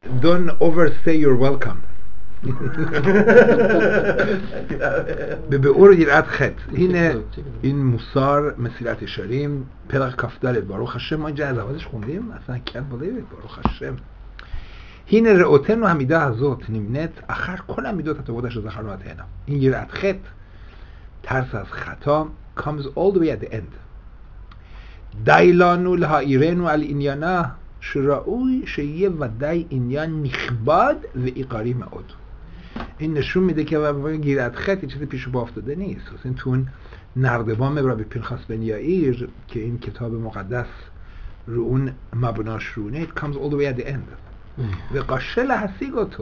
don't overstay your welcome. به اور یرات خط این موسار مسیرت شریم پرق کفتال باروخ هشم. ما اینجا از اولش خوندیم اصلا کن بلیوید باروخ هشم. هینه رئوتن و همیده ازوت نیمنت آخر کل همیده تا بودش از آخر نوات هنا. این یرات خط ترس از خطا comes all the way at the end. دایلانو لها ایرنو ال اینیانا شرعوی شیه و دای اینیان نخباد و ایقاری معود. این نشون میده که گیرت خط چیزی پیش پا افتاده نیست. این تو اون نردبان ربی پنخاس بن یائیر که این کتاب مقدس رو اون مبناش رونه it comes all the way at the end. و قاشل حسیگتو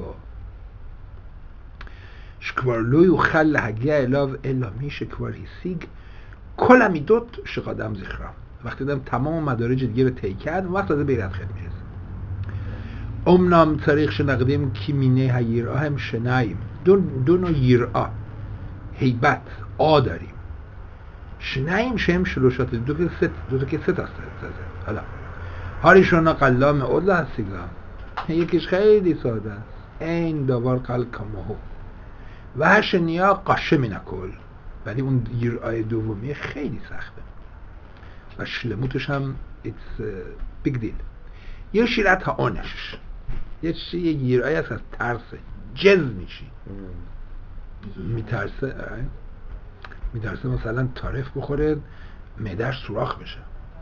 شکوار لوی خل هگیه الاو الا می شکوار حسیگ کل امیدوت شقادم ذکرم. وقتی دم تمام مدارج دیگه رو طی کرد وقت از بیرت خط میرسه. امنام تاریخ شنقدیم کی مینه هیرا هم شنایم دو نوع یرا هیبت آ داریم. شنایم شم شلوشات دو تا که ست است. حالا هاریشون قلا معود هستیگم یکیش خیلی ساده است این دوار قل کمهو و هشنیا قاشه می نکل. ولی اون یرای دومی خیلی سخته و شلموتش هم it's a big deal. یه شیرت ها آنش یه یرای هست از ترسه جز میشی میترسه مثلا تارف بخوره معده‌اش سوراخ بشه.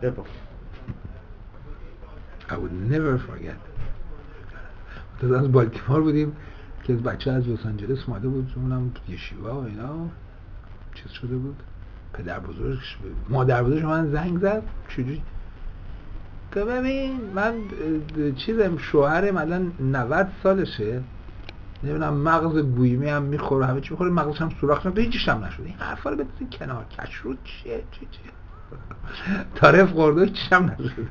I would never forget. از بالتیمور بودیم که از بچه از لس آنجلس اومده بود اونم یشیوا و اینا چیز شده بود. پدر بزرگش مادر بزرگش من زنگ زد چجوری که ببین من چیزم شوهرم الان 90 سالشه نمیدونم مغز گویمی هم میخوره همه چی میخوره مغزش هم سوراخ نشده هیچیش هم نشده این حرفا رو بذارید کنار کشروت چیه طرف خورده هیچیش هم نشده.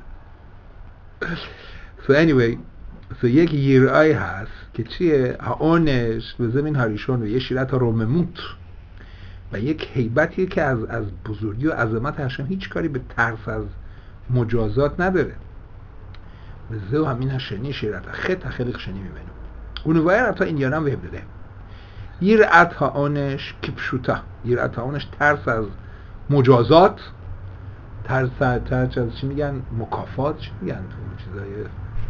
So anyway یک یرعای هست که چیه هاونش به زمین هاریشون و یه شیرت رومموت و یک هیبتیه که از بزرگی و عظمت هشم هیچ کاری به ترس از مجازات نداره. به زو همین هشنی شیرت خط خلق شنی میبینم اونو وایر تا اینیانا وهم داده یرعت هاونش کپشوتا یرعت هاونش ترس از مجازات ترس از چی میگن مکافات چی میگن تو چیزای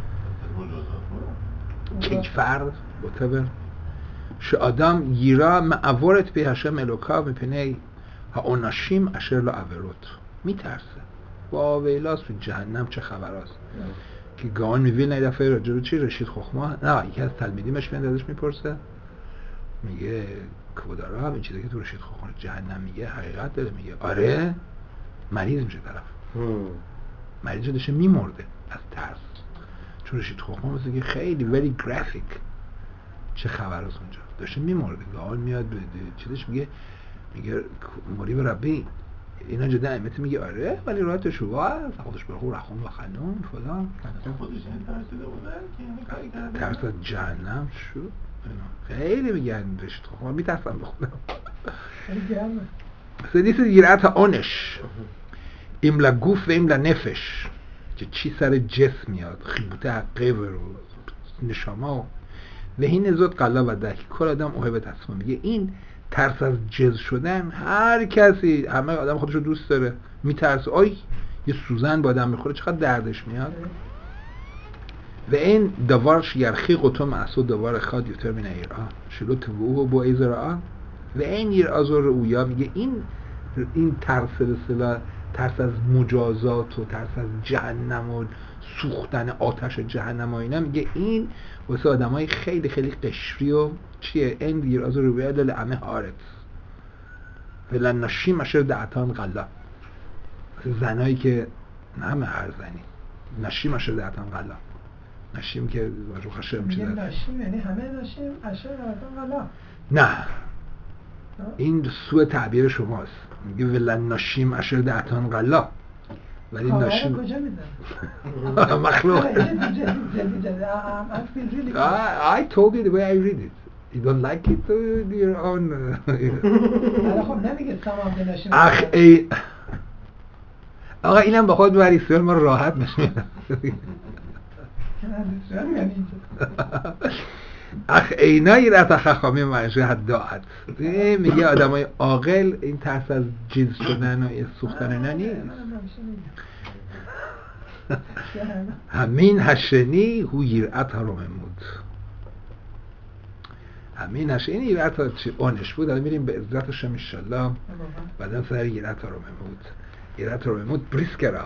کیفر whatever شادم یرا معورت به هشم الوکا میپنه ها اوناشیم اشر لا عورت میترسه با ویلاس تو جهنم چه خبراست که گان میویل نه دفعه راجع به چی رشید خخما نه یکی از تلمیدیمش میاد ازش میپرسه میگه کودارا این چیزی که تو رشید خخما جهنم میگه حقیقت داره میگه آره مریض میشه طرف مریض داشته میمرده از ترس چون رشید خخما مثل که خیلی very graphic چه خبر است اونجا داشته میمرده گان میاد به چیزش میگه موری به ربی اینا جدا امیت میگه آره ولی راحت شو خودش برخور رخون و خنون فلان خودش این ترسیده بودن که ترس از جهنم شو خیلی میگن رشید خخما میترسم بخونم خیلی گرمه سدیس یرعت آنش ایملا گوف و ایملا نفش که چی سر جسم میاد خیبوته حقه و نشاما و این ازاد قلا و دکی کل آدم اوهبه تصمیم میگه این ترس از جز شدن هر کسی همه آدم خودشو دوست داره میترسه آی یه سوزن با آدم میخوره چقدر دردش میاد و این دوارش یرخی قطم اصو دوار خاد یوتر من ایرا شلو تبوه با ایزرا و این ایرازور اویا میگه این ترس به اصطلاح ترس از مجازات و ترس از جهنم و سوختن آتش جهنم و اینا میگه این واسه آدمای خیلی خیلی قشری و چیه این ایرازور اویا للعمه هارت ولن نشیم اشر دعتان قلا زنایی که نه همه هر زنی نشیم اشر دعتان قلا نشیم که رو خشم چیز هست نشیم یعنی همه نشیم اشر دعتان قلا نه این سوء تعبیر شماست میگه ولن نشیم اشر دعتان قلا ولی نشیم کجا میدن مخلوق I told you the way I read it you don't like it your own خب نمیگه سمام به نشیم اخ ای آقا اینم با خود بریسیون ما راحت نشیم یعنی اخ اینا یرت خخامی منشه حداعت. میگه آدمای عاقل این ترس از جیز شدن و سوختن اینا نیست. همین هشنی هو یرت ها رو ممود. همین هشنی این یرت ها آنش بود. الان میریم به عزتش انشالله بعدن سر یرت ها رو ممود. یرت ها رو ممود بریسکرا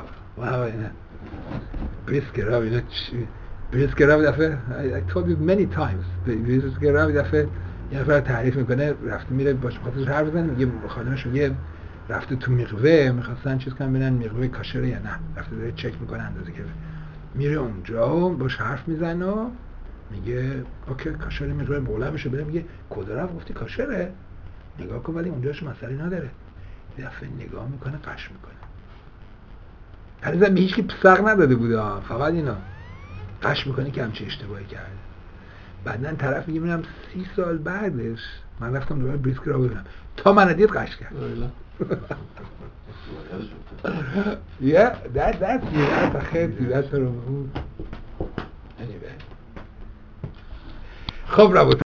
بریسکرا اینا چی؟ بریسکرا دفعه I told you many times بریسکرا دفعه یه نفر تعریف میکنه رفته میره باش خاطرش حرف بزنه میگه خانمش میگه رفته تو میقوه میخواستن چیز کنن ببینن میقوه کاشره یا نه رفته داره چک میکنه اندازه که میره اونجا و باش حرف میزنه و میگه اوکی کاشره میقوه بولا میشه بره میگه کجا رفت گفتی کاشره نگاه کن ولی اونجاش مسئله نداره دفعه نگاه میکنه قش میکنه هنوزم به هیچ کی پسق نداده بوده فقط اینا قش میکنه که همچه اشتباهی کرده بعدن طرف میگه میرم 30 سال بعدش من رفتم دوباره بریسک را ببینم تا من دید قش کرد yeah that's the خیلی that's the خب رابط